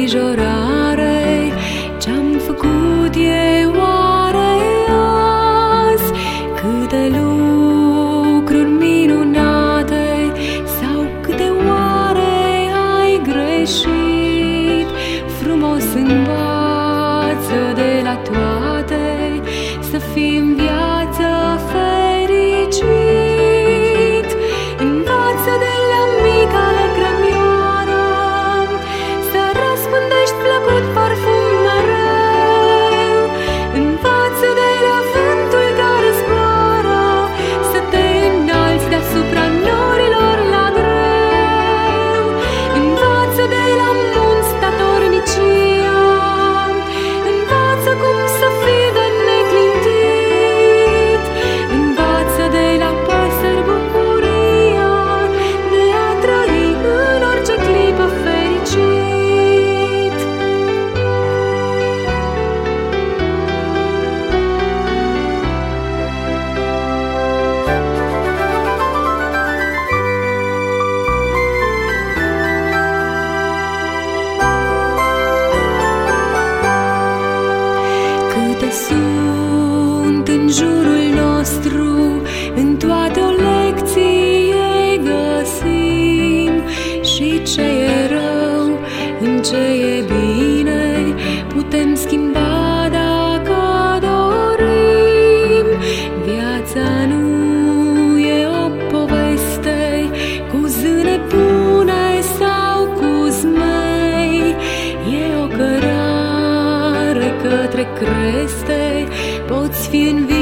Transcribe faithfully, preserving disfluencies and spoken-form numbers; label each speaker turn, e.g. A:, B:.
A: îngrijorare. Ce-am făcut eu oare azi? Câte lucruri minunate, sau câte oare ai greșit? Frumos învață de la toate, să fii în viață fericit. Învață de la mica grămioară, să răspândești plăcut parfum mereu. Învață de la vântul care zboară, să te înalți deasupra norilor la greu. Învață de la munți statornicia, învață cum să fii de neclintit. Învață de la păsări bucuria de a trăi în orice clipă fericit. Câte sunt în jurul nostru, în toate o lecție găsim. Și ce e rău, în ce e bine, putem schimba dacă dorim. Viața nu e o poveste cu zâne bune sau cu zmei. E o cărare către creste, poți fi în viață